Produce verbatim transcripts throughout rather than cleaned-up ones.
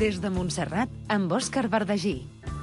Des de Montserrat, amb Òscar Verdagí.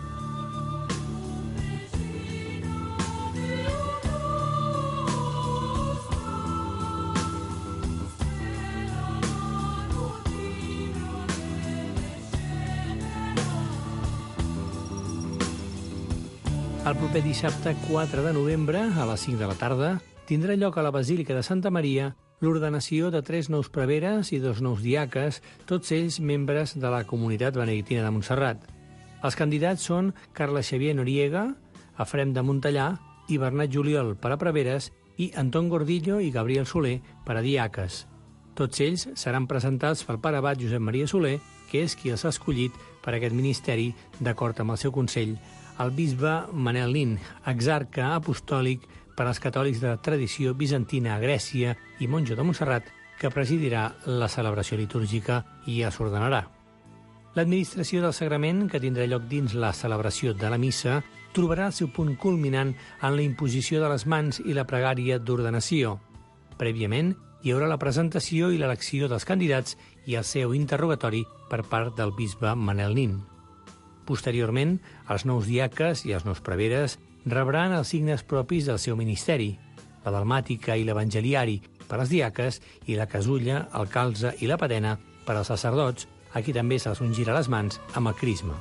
El proper dissabte quatre de novembre, a les cinc de la tarda, tindrà lloc a la Basílica de Santa Maria l'ordenació de tres nous preveres i dos nous diaques, tots ells membres de la comunitat benedictina de Montserrat. Els candidats són Carles Xavier Noriega, Efrem de Montellà i Bernat Juliol per a preveres i Anton Gordillo i Gabriel Soler per a diaques. Tots ells seran presentats pel pare abat Josep Maria Soler, que és qui els ha escollit per a aquest ministeri d'acord amb el seu consell, el bisbe Manel Nin, exarca apostòlic per als catòlics de tradició bizantina a Grècia i monjo de Montserrat, que presidirà la celebració litúrgica i els ordenarà. L'administració del sagrament, que tindrà lloc dins la celebració de la missa, trobarà el seu punt culminant en la imposició de les mans i la pregària d'ordenació. Prèviament, hi haurà la presentació i l'elecció dels candidats i el seu interrogatori per part del bisbe Manel Nin. Posteriorment, els nous diaques i els nous preveres rebran els signes propis del seu ministeri, la dalmàtica i l'evangeliari per als diaques i la casulla, el calze i la patena per als sacerdots, a qui també se'ls ungirà les mans amb el crisma.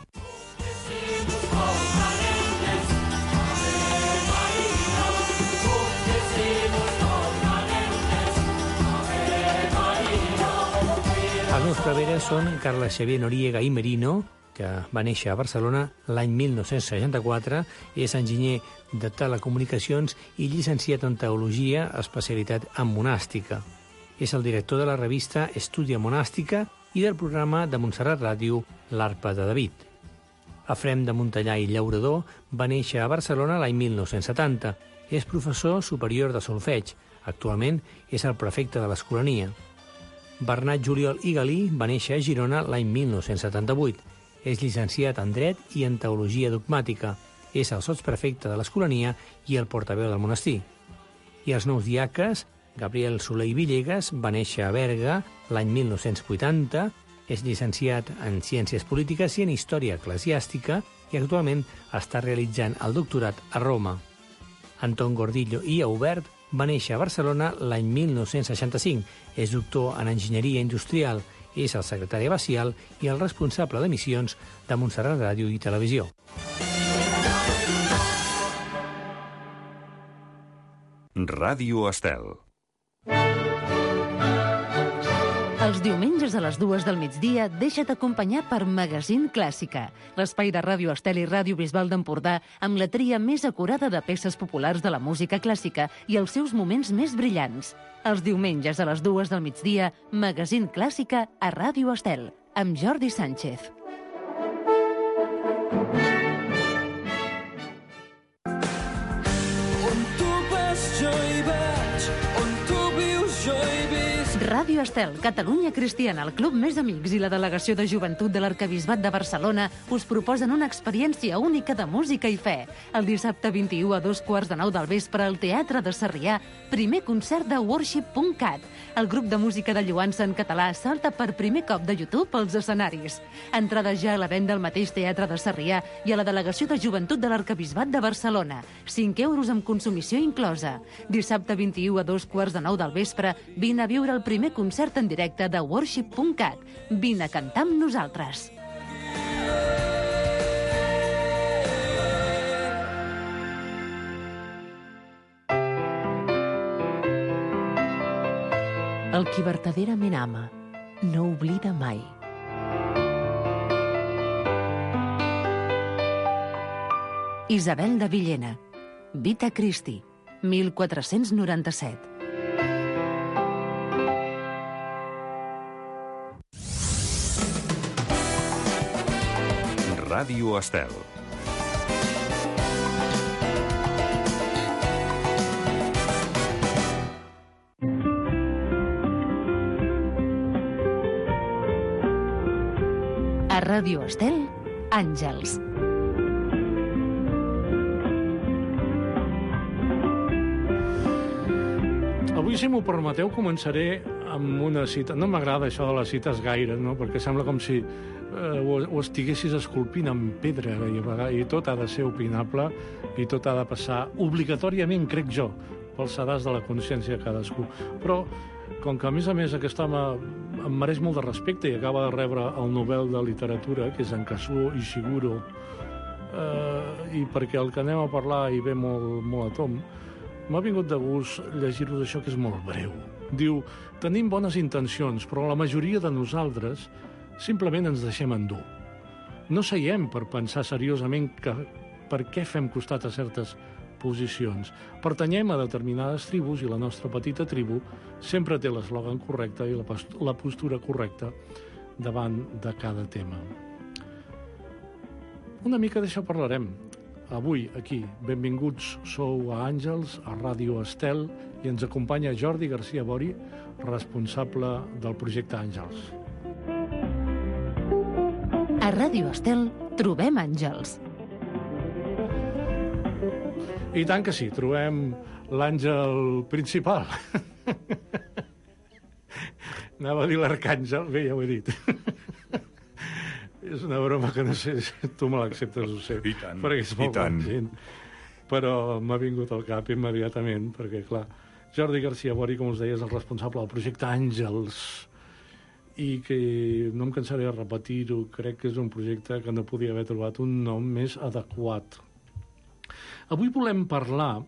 Els nous preveres són Carles Xavier Noriega i Merino, que va néixer a Barcelona l'any mil nou-cents seixanta-quatre, és enginyer de telecomunicacions i llicenciat en teologia, especialitat en monàstica. És el director de la revista Estudia Monàstica i del programa de Montserrat Ràdio L'Arpa de David. Efrem de Montellà i Llaurador va néixer a Barcelona l'any mil nou-cents setanta. És professor superior de solfeig. Actualment és el prefecte de l'Escolania. Bernat Juliol i Galí va néixer a Girona l'any mil nou-cents setanta-vuit. És llicenciat en Dret i en Teologia Dogmàtica. És el sotsprefecte de l'Escolania i el portaveu del monestir. I els nous diaques, Gabriel Soler i Villegas, va néixer a Berga l'any mil nou-cents vuitanta, és llicenciat en Ciències Polítiques i en Història Eclesiàstica i actualment està realitzant el doctorat a Roma. Anton Gordillo i Aubert va néixer a Barcelona l'any mil nou-cents seixanta-cinc. És doctor en Enginyeria Industrial, és el secretari abacial i el responsable de missions de Montserrat Ràdio i Televisió. Ràdio Estel. Els diumenges a les dues del migdia deixa't acompanyar per Magazín Clàssica, l'espai de Ràdio Estel i Ràdio Bisbal d'Empordà amb la tria més acurada de peces populars de la música clàssica i els seus moments més brillants. Els diumenges a les dues del migdia, Magazín Clàssica a Ràdio Estel, amb Jordi Sánchez. On tu vas jo hi vaig, on tu vius jo hi visc. Ràdio Estel, Catalunya Cristiana, el club més amics i la delegació de joventut de l'Arquebisbat de Barcelona us proposen una experiència única de música i fe. El dissabte vint-i-u a dos quarts de nou del vespre al Teatre de Sarrià, primer concert de worship punt cat. El grup de música de lloança en català salta per primer cop de YouTube als escenaris. Entrades ja a la venda al mateix Teatre de Sarrià i a la delegació de joventut de l'Arquebisbat de Barcelona. cinc euros amb consumició inclosa. Dissabte vint-i-u a dos quarts de nou del vespre, vine a viure el primer concert en directe de worship punt cat. Vine a cantar amb nosaltres. El qui vertaderament ama no oblida mai. Isabel de Villena, Vita Christi, mil quatre-cents noranta-set. Ràdio Estel. A Ràdio Estel, Àngels. Avui, si m'ho permeteu, començaré amb una cita. No m'agrada això de les cites gaire, no? Perquè sembla com si eh, o, o estiguessis esculpint en pedra, i, i tot ha de ser opinable i tot ha de passar obligatòriament, crec jo, pels sedars de la consciència de cadascú. Però, com que a més a més aquest home em mereix molt de respecte i acaba de rebre el Nobel de Literatura, que és en Kazuo Ishiguro, eh, i perquè el que anem a parlar hi ve molt, molt a tom, m'ha vingut de gust llegir-vos això, que és molt breu. Diu, tenim bones intencions, però la majoria de nosaltres simplement ens deixem endur. No seiem per pensar seriosament que, per què fem costat a certes posicions. Pertanyem a determinades tribus i la nostra petita tribu sempre té l'eslògan correcte i la, la postura correcta davant de cada tema. Una mica d'això parlarem. Avui, aquí, benvinguts sou a Àngels, a Ràdio Estel, i ens acompanya Jordi García Bori, responsable del projecte Àngels. A Ràdio Estel trobem Àngels. I tant que sí, trobem l'àngel principal. Anava a dir l'arcàngel, bé, ja ho he dit. És una broma que no sé si tu me l'acceptes, ho sé. I tant, perquè és molt i tant. gent. Però m'ha vingut al cap immediatament, perquè, clar, Jordi García Bori, com us deia, és el responsable del projecte Àngels, i que no em cansaré de repetir-ho, crec que és un projecte que no podia haver trobat un nom més adequat. Avui volem parlar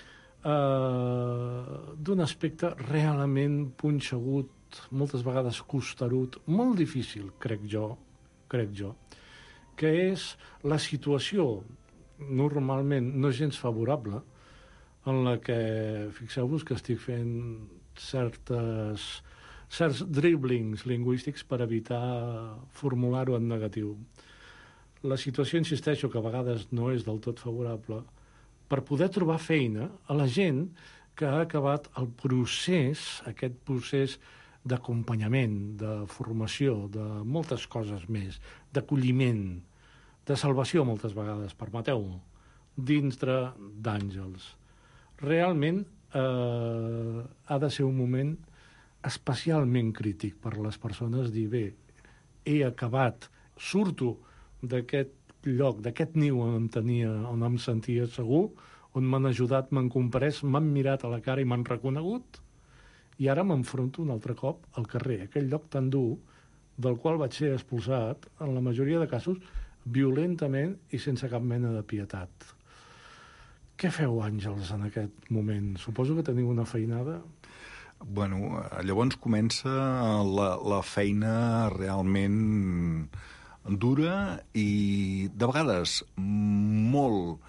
eh, d'un aspecte realment punxegut, moltes vegades costerut, molt difícil, crec jo, crec jo, que és la situació normalment no gens favorable en la que, fixeu-vos que estic fent certes, certs dribblings lingüístics per evitar formular-ho en negatiu. La situació, insisteixo, que a vegades no és del tot favorable, per poder trobar feina a la gent que ha acabat el procés, aquest procés d'acompanyament, de formació, de moltes coses més, d'acolliment, de salvació moltes vegades, permeteu-ho, dintre d'Àngels. Realment eh, ha de ser un moment especialment crític per a les persones dir, bé, he acabat, surto d'aquest lloc, d'aquest niu on em tenia, on em sentia segur, on m'han ajudat, m'han comprès, m'han mirat a la cara i m'han reconegut, i ara m'enfronto un altre cop al carrer, aquell lloc tan dur del qual vaig ser expulsat, en la majoria de casos, violentament i sense cap mena de pietat. Què feu, Àngels, en aquest moment? Suposo que teniu una feinada? Bueno, llavors comença la, la feina realment dura i de vegades molt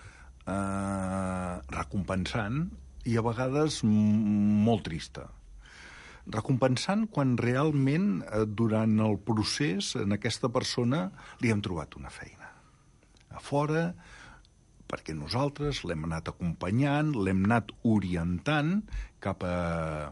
eh, recompensant i a vegades molt trista. Recompensant quan realment eh, durant el procés en aquesta persona li hem trobat una feina. A fora, perquè nosaltres l'hem anat acompanyant, l'hem anat orientant cap a,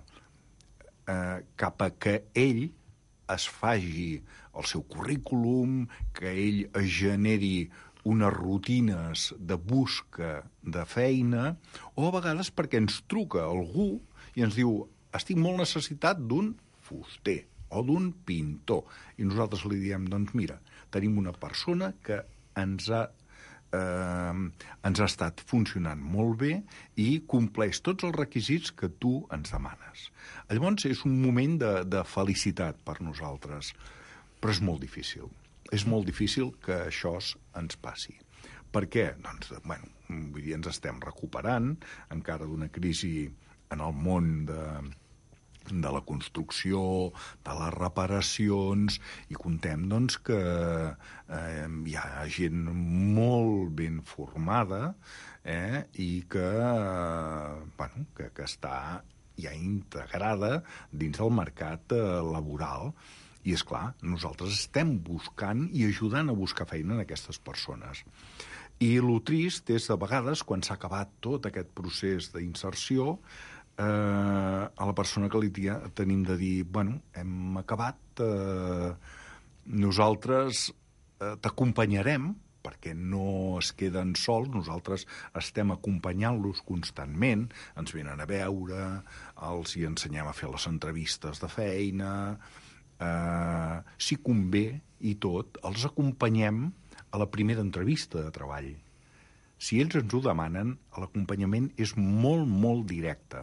eh, cap a que ell es faci el seu currículum, que ell es generi unes rutines de busca de feina, o a vegades perquè ens truca algú i ens diu estic molt necessitat d'un fuster o d'un pintor. I nosaltres li diem, doncs mira, tenim una persona que ens ha, eh, ens ha estat funcionant molt bé i compleix tots els requisits que tu ens demanes. Llavors és un moment de, de felicitat per nosaltres, però és molt difícil. És molt difícil que això ens passi. Per què? Doncs, bueno, vull dir, ens estem recuperant encara d'una crisi en el món de, de la construcció, de les reparacions, i contem, doncs, que eh, hi ha gent molt ben formada eh, i que, eh, bueno, que, que està ja integrada dins del mercat eh, laboral. I, és clar, nosaltres estem buscant i ajudant a buscar feina en aquestes persones. I el trist és, a vegades, quan s'ha acabat tot aquest procés d'inserció, eh, a la persona que li tia, tenim de dir, bueno, hem acabat, eh, nosaltres eh, t'acompanyarem, perquè no es queden sols, nosaltres estem acompanyant-los constantment, ens venen a veure, els hi ensenyem a fer les entrevistes de feina. Uh, si convé, i tot, els acompanyem a la primera entrevista de treball. Si ells ens ho demanen, l'acompanyament és molt, molt directe.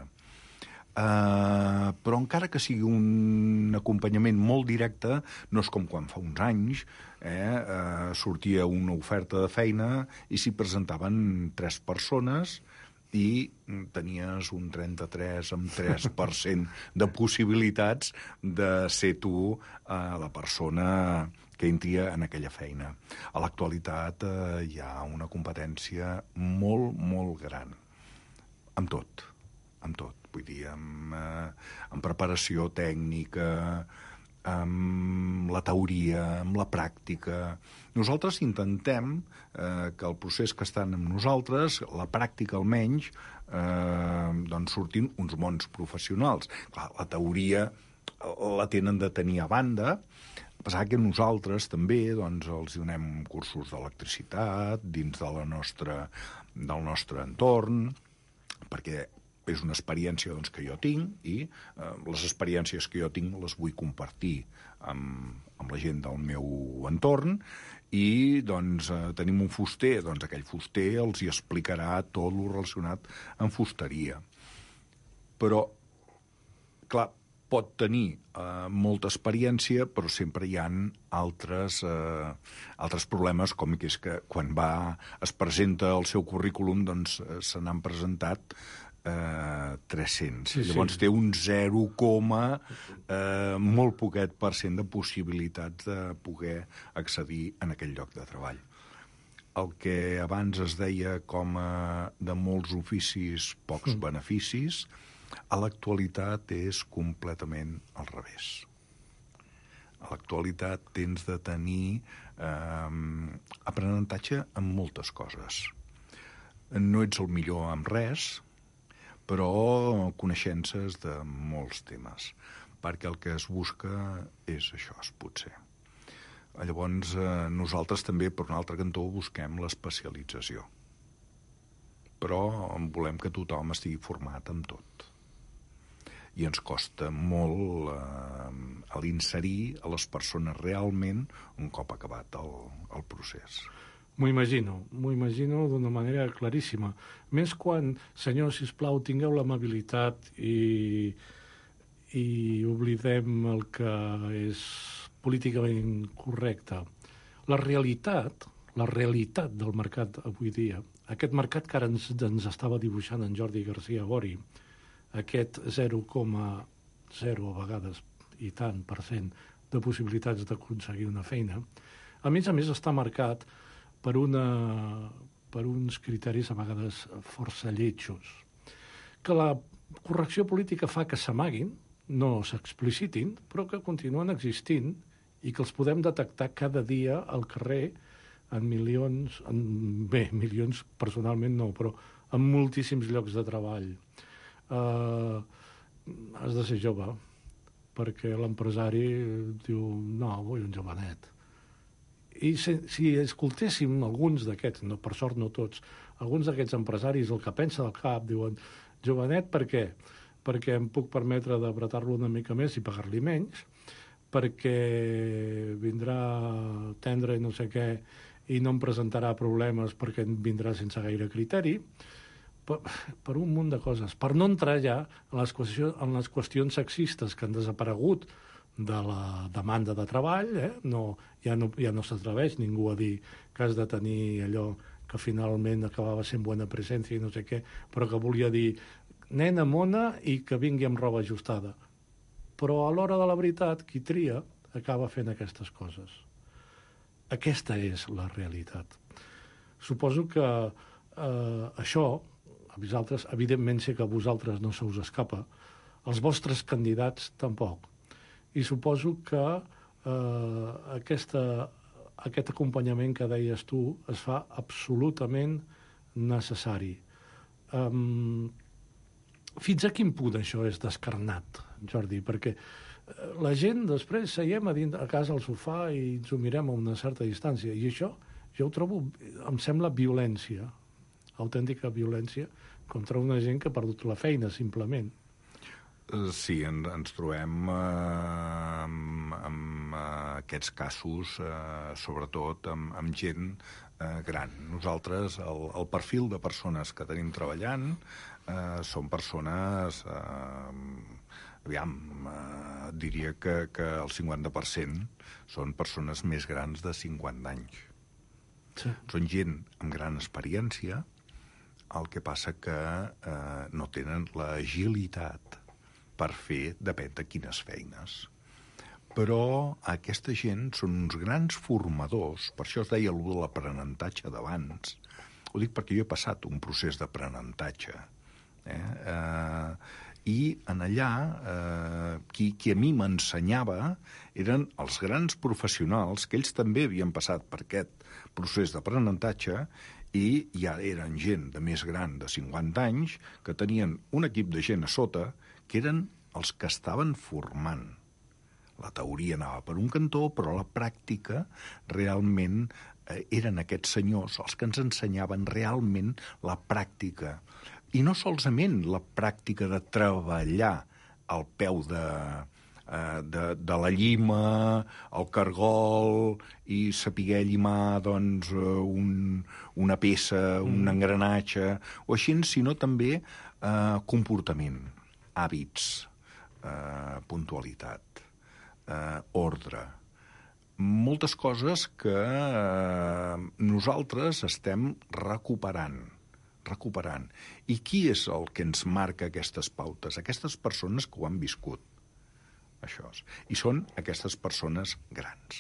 Uh, però encara que sigui un acompanyament molt directe, no és com quan fa uns anys eh, uh, sortia una oferta de feina i s'hi presentaven tres persones i tenies un trenta-tres amb tres per cent de possibilitats de ser tu uh, la persona que entria en aquella feina. A l'actualitat uh, hi ha una competència molt, molt gran. Amb tot, amb tot. Vull dir, amb, eh, amb preparació tècnica, amb la teoria, amb la pràctica. Nosaltres intentem eh, que el procés que estan amb nosaltres, la pràctica almenys, eh, doncs surtin uns bons professionals. Clar, la teoria la tenen de tenir a banda, a pesar que nosaltres també doncs, els donem cursos d'electricitat dins de la nostra, del nostre entorn, perquè és una experiència doncs, que jo tinc i eh, les experiències que jo tinc les vull compartir amb, amb la gent del meu entorn i doncs, eh, tenim un fuster, doncs aquell fuster els hi explicarà tot el relacionat amb fusteria. Però, clar, pot tenir eh, molta experiència, però sempre hi ha altres, eh, altres problemes, com que és que quan va, es presenta el seu currículum, doncs eh, se n'han presentat Uh, tres-cents. Sí, Llavors sí. té un zero, uh, molt poquet per cent de possibilitats de poder accedir en aquell lloc de treball. El que abans es deia com a de molts oficis, pocs mm. beneficis, a l'actualitat és completament al revés. A l'actualitat tens de tenir eh, aprenentatge en moltes coses. No ets el millor en res, però coneixences de molts temes, perquè el que es busca és això, es pot ser. Llavors, eh, nosaltres també, per un altre cantó, busquem l'especialització. Però volem que tothom estigui format amb tot. I ens costa molt eh, a l'inserir a les persones realment un cop acabat el, el procés. M'ho imagino, m'ho imagino d'una manera claríssima. Més quan, senyor, sisplau, tingueu l'amabilitat i, i oblidem el que és políticament correcte. La realitat, la realitat del mercat avui dia, aquest mercat que ara ens, ens estava dibuixant en Jordi García Gori, aquest zero coma zero a vegades i tant per cent de possibilitats d'aconseguir una feina, a més a més està marcat per, una, per uns criteris a vegades força lletjos, que la correcció política fa que s'amaguin, no s'explicitin, però que continuen existint i que els podem detectar cada dia al carrer en milions, en, bé, milions personalment no, però en moltíssims llocs de treball. Uh, has de ser jove, perquè l'empresari diu, no, vull un jovenet. I si, si escoltéssim alguns d'aquests, no, per sort no tots, alguns d'aquests empresaris el que pensa del cap, diuen, jovenet per què? Perquè em puc permetre d'apretar-lo una mica més i pagar-li menys, perquè vindrà tendre i no sé què i no em presentarà problemes perquè vindrà sense gaire criteri, per, per un munt de coses. Per no entrar ja en les, qüestions, en les qüestions sexistes que han desaparegut de la demanda de treball, eh? no, ja no, ja no s'atreveix ningú a dir que has de tenir allò que finalment acabava sent bona presència i no sé què, però que volia dir nena mona i que vingui amb roba ajustada. Però a l'hora de la veritat, qui tria acaba fent aquestes coses. Aquesta és la realitat. Suposo que eh, això, a vosaltres, evidentment sé que a vosaltres no se us escapa, els vostres candidats tampoc. I suposo que eh, aquesta, aquest acompanyament que deies tu es fa absolutament necessari. Um, fins a quin punt això és descarnat, Jordi? Perquè la gent després seiem a, dins, a casa al sofà i ens ho mirem a una certa distància. I això jo ho trobo, em sembla violència, autèntica violència, contra una gent que ha perdut la feina, simplement. Sí, en, ens trobem eh, amb, amb eh, aquests casos, eh, sobretot amb, amb gent eh, gran. Nosaltres, el, el perfil de persones que tenim treballant eh, són persones, eh, aviam, eh, diria que, que el cinquanta per cent són persones més grans de cinquanta anys. Sí. Són gent amb gran experiència, el que passa que eh, no tenen l'agilitat per fer depèn de quines feines. Però aquesta gent són uns grans formadors, per això es deia allò de l'aprenentatge d'abans. Ho dic perquè jo he passat un procés d'aprenentatge. Eh? Eh, I en allà, eh, qui, qui a mi m'ensenyava eren els grans professionals, que ells també havien passat per aquest procés d'aprenentatge, i ja eren gent de més gran de cinquanta anys que tenien un equip de gent a sota que eren els que estaven formant. La teoria anava per un cantó, però la pràctica realment eh, eren aquests senyors els que ens ensenyaven realment la pràctica. I no solament la pràctica de treballar al peu de, eh, de, de la llima, el cargol, i saber llimar doncs, un, una peça, un mm. engranatge, o així, sinó també eh, comportament, hàbits, eh, puntualitat, eh, ordre. Moltes coses que eh, nosaltres estem recuperant. recuperant. I qui és el que ens marca aquestes pautes? Aquestes persones que ho han viscut. Això és. I són aquestes persones grans.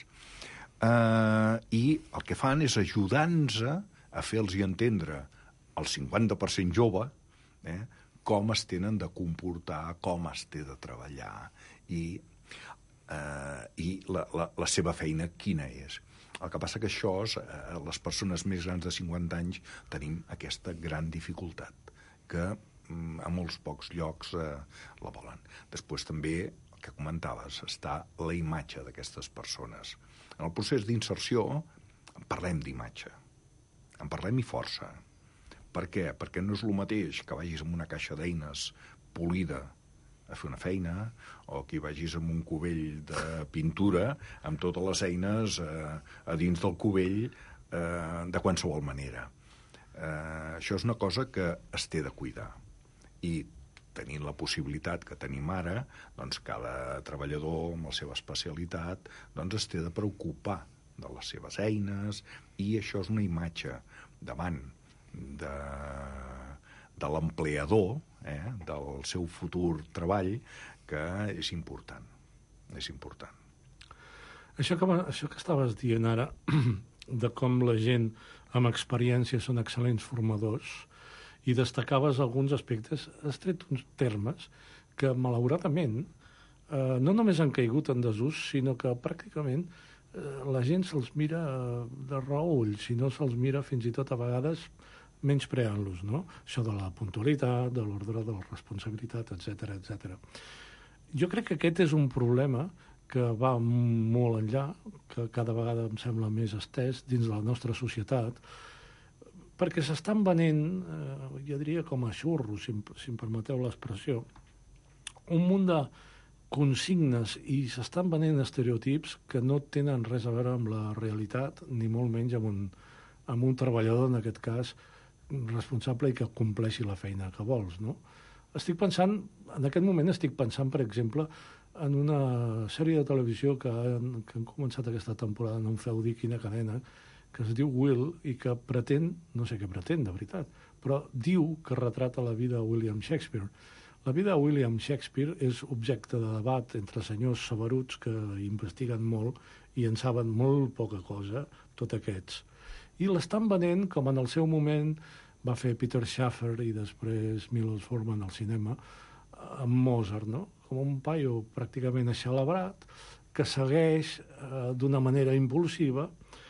Uh, I el que fan és ajudar-nos a fer-los entendre el cinquanta per cent jove eh, com es tenen de comportar, com es té de treballar i, uh, i la, la, la seva feina quina és. El que passa que això, eh, les persones més grans de cinquanta anys, tenim aquesta gran dificultat, que mm, a molts pocs llocs eh, la volen. Després també, el que comentaves, està la imatge d'aquestes persones. En el procés d'inserció en parlem d'imatge, en parlem i força. Per què? Perquè no és el mateix que vagis amb una caixa d'eines polida a fer una feina, o que vagis amb un cubell de pintura amb totes les eines eh, a dins del cubell eh, de qualsevol manera. Eh, això és una cosa que es té de cuidar. I tenint la possibilitat que tenim ara, doncs cada treballador amb la seva especialitat doncs es té de preocupar de les seves eines, i això és una imatge davant de, de l'empleador, eh, del seu futur treball, que és important. És important. Això que, això que estaves dient ara, de com la gent amb experiència són excel·lents formadors, i destacaves alguns aspectes, has tret uns termes que, malauradament, eh, no només han caigut en desús, sinó que pràcticament eh, la gent se'ls mira de reull, si no se'ls mira fins i tot a vegades menyspreant-los, no? Això de la puntualitat, de l'ordre, de la responsabilitat, etcètera, etcètera. Jo crec que aquest és un problema que va molt enllà, que cada vegada em sembla més estès dins de la nostra societat, perquè s'estan venent, eh, jo diria com a xurros, si, si em permeteu l'expressió, un munt de consignes, i s'estan venent estereotips que no tenen res a veure amb la realitat, ni molt menys amb un, amb un treballador, en aquest cas, responsable i que compleixi la feina que vols, no? Estic pensant, en aquest moment estic pensant, per exemple, en una sèrie de televisió que han, que han començat aquesta temporada, no em feu dir quina cadena, que es diu Will, i que pretén, no sé què pretén, de veritat, però diu que retrata la vida de William Shakespeare. La vida de William Shakespeare és objecte de debat entre senyors saberuts que investiguen molt i en saben molt poca cosa, tots aquests. I l'estan venent, com en el seu moment va fer Peter Shaffer i després Milos Forman al cinema, amb Mozart, no? Com un paio pràcticament aixelebrat que segueix eh, d'una manera impulsiva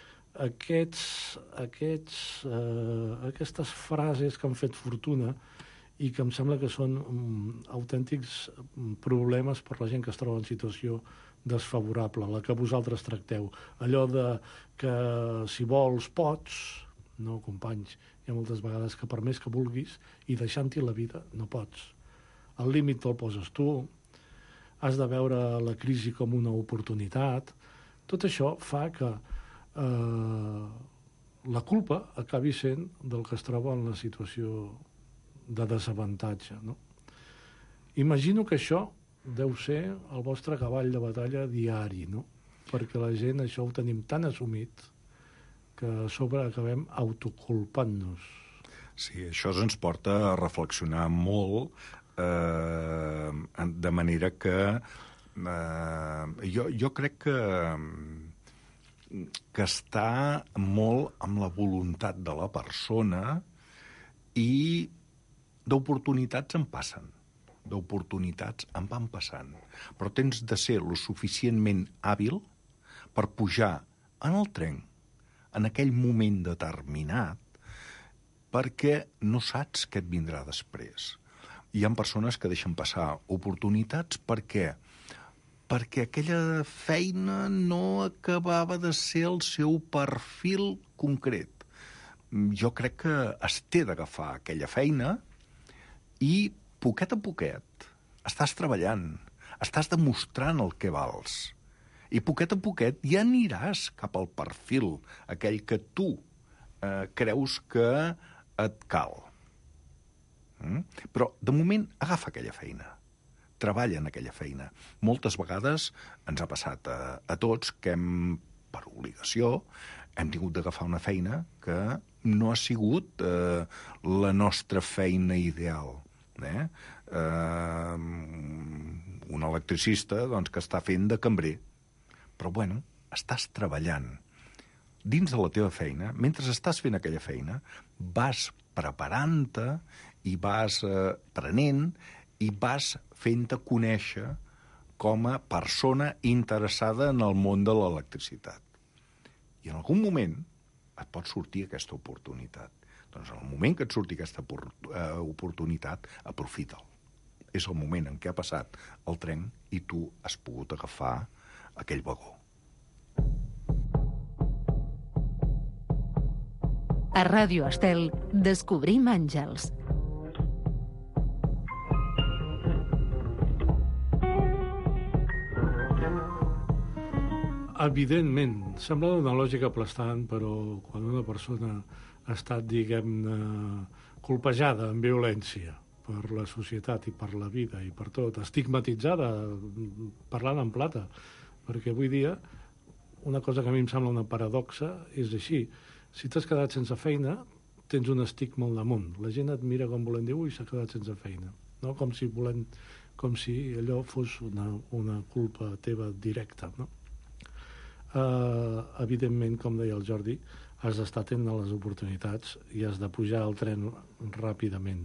aquests, aquests, eh, aquestes frases que han fet fortuna i que em sembla que són um, autèntics problemes per la gent que es troba en situació desfavorable, la que vosaltres tracteu. Allò de que si vols pots, no, companys, hi ha moltes vegades que per més que vulguis i deixant-hi la vida no pots. El límit te'l poses tu, has de veure la crisi com una oportunitat, Tot això fa que eh, la culpa acabi sent del que es troba en la situació de desavantatge, no? Imagino que això deu ser el vostre cavall de batalla diari, no? Perquè la gent això ho tenim tan assumit que a sobre acabem autoculpant-nos. Sí, això ens porta a reflexionar molt, eh, de manera que eh, jo, jo crec que, que està molt amb la voluntat de la persona i d'oportunitats en passen. D'oportunitats en van passant. Però tens de ser lo suficientment hàbil per pujar en el tren en aquell moment determinat perquè no saps què et vindrà després. Hi ha persones que deixen passar oportunitats perquè perquè aquella feina no acabava de ser el seu perfil concret. Jo crec que es té d'agafar aquella feina i poquet a poquet estàs treballant, estàs demostrant el que vals. I poquet a poquet ja aniràs cap al perfil, aquell que tu eh, creus que et cal. Mm? Però, de moment, agafa aquella feina. Treballa en aquella feina. Moltes vegades ens ha passat a, a tots que hem, per obligació, hem tingut d'agafar una feina que no ha sigut eh, la nostra feina ideal. Eh? Eh, un electricista doncs, que està fent de cambrer. Però, bueno, estàs treballant. Dins de la teva feina, mentre estàs fent aquella feina, vas preparant-te i vas eh, prenent i vas fent-te conèixer com a persona interessada en el món de l'electricitat. I en algun moment et pot sortir aquesta oportunitat. Doncs en el moment que et surti aquesta oportunitat, aprofita'l. És el moment en què ha passat el tren i tu has pogut agafar aquell vagó. A Ràdio Estel, descobrim àngels. Evidentment, sembla una lògica aplastant, però quan una persona ha estat, diguem-ne, colpejada amb violència per la societat i per la vida i per tot, estigmatitzada, parlant en plata, perquè avui dia una cosa que a mi em sembla una paradoxa és així. Si t'has quedat sense feina, tens un estigma al damunt. La gent et mira com volent dir, ui, s'ha quedat sense feina. No? Com si volent, com si allò fos una, una culpa teva directa, no? Uh, evidentment, com deia el Jordi, has d'estar atent a les oportunitats i has de pujar al tren ràpidament.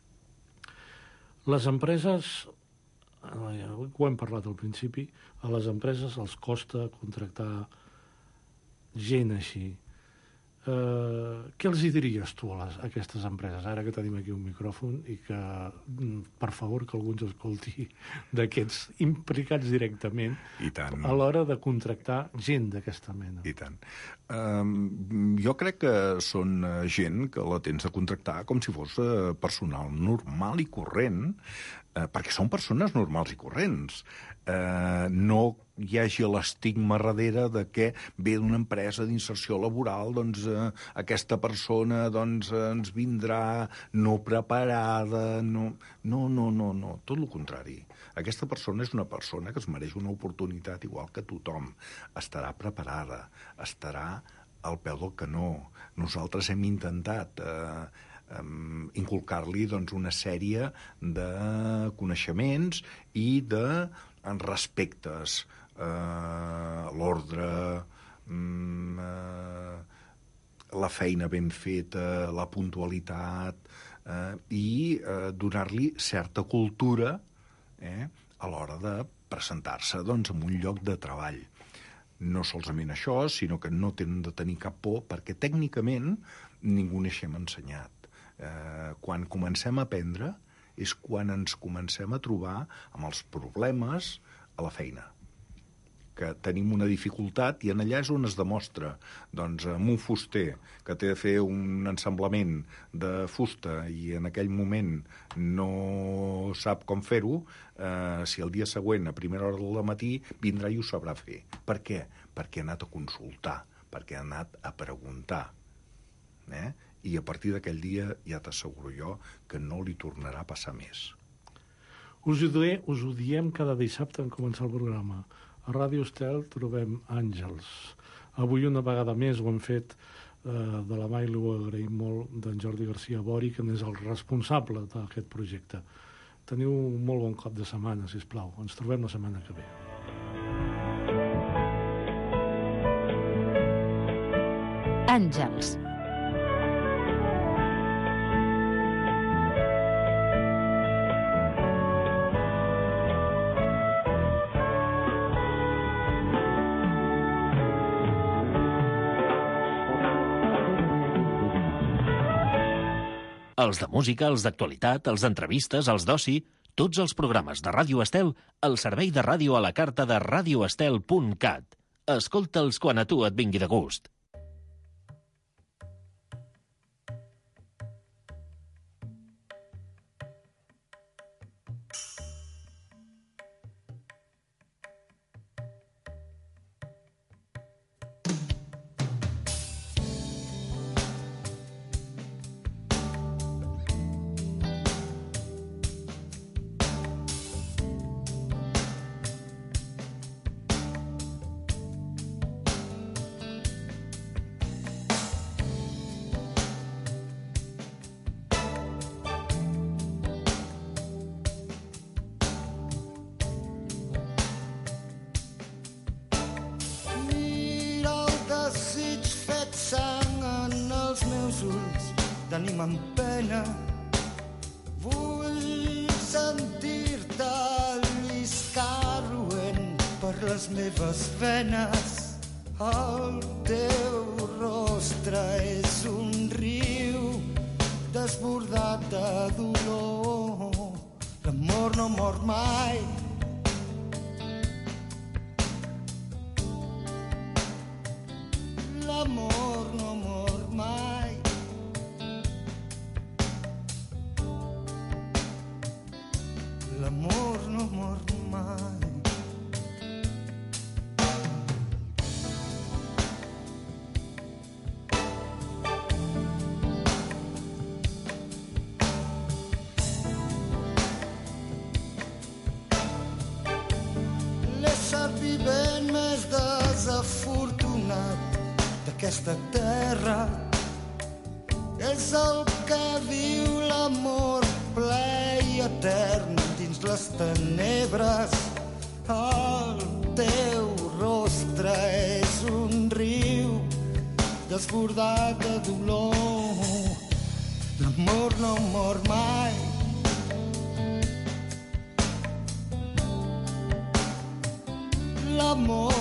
Les empreses, ho hem parlat al principi, a les empreses els costa contractar gent així. Uh, què els hi diries tu a, les, a aquestes empreses, ara que tenim aquí un micròfon i que, per favor, que algú ens escolti d'aquests implicats directament a l'hora de contractar gent d'aquesta mena? I tant. Um, jo crec que són gent que la tens de contractar com si fos uh, personal normal i corrent, uh, perquè són persones normals i corrents. Uh, no hi hagi l'estigma darrere de que ve d'una empresa d'inserció laboral, doncs eh, aquesta persona doncs, eh, ens vindrà no preparada, no... No, no, no, no, tot el contrari. Aquesta persona és una persona que es mereix una oportunitat igual que tothom. Estarà preparada, estarà al peu del canó. Nosaltres hem intentat eh, Um, inculcar-li doncs, una sèrie de coneixements i de respectes, uh, l'ordre, um, uh, la feina ben feta, la puntualitat, uh, i uh, donar-li certa cultura eh, a l'hora de presentar-se doncs, en un lloc de treball. No solament això, sinó que no tenen de tenir cap por, perquè tècnicament ningú neixem ensenyat. Eh, quan comencem a aprendre és quan ens comencem a trobar amb els problemes a la feina, que tenim una dificultat i en allà és on es demostra. Doncs amb un fuster que té de fer un ensamblament de fusta i en aquell moment no sap com fer-ho, eh, si el dia següent a primera hora del matí vindrà i ho sabrà fer. Per què? perquè ha anat a consultar, perquè ha anat a preguntar. Eh? I a partir d'aquell dia ja t'asseguro jo que no li tornarà a passar més. Us ho, diré, us ho diem cada dissabte en començar el programa. A Ràdio Estel trobem àngels. Avui una vegada més ho hem fet eh, de la mà i ho agraïm molt d'en Jordi García Bori, que n'és el responsable d'aquest projecte. Teniu un molt bon cop de setmana, sisplau. Ens trobem la setmana que ve. Àngels. Els de música, els d'actualitat, els d'entrevistes, els d'oci, tots els programes de Ràdio Estel al servei de ràdio a la carta de radioestel punt cat. Escolta'ls quan a tu et vingui de gust. Tenim en pena, vull sentir-te lliscar roent per les meves venes. El teu rostre és un riu desbordat de dolor. L'amor no mor mai. L'amor no mor mai. L'amor no mor mai. L'ésser vivent més desafortunat d'aquesta terra és el que viu l'amor ple i etern dins les tenebres. El teu rostre és un riu desbordat de dolor. L'amor no mor mai. L'amor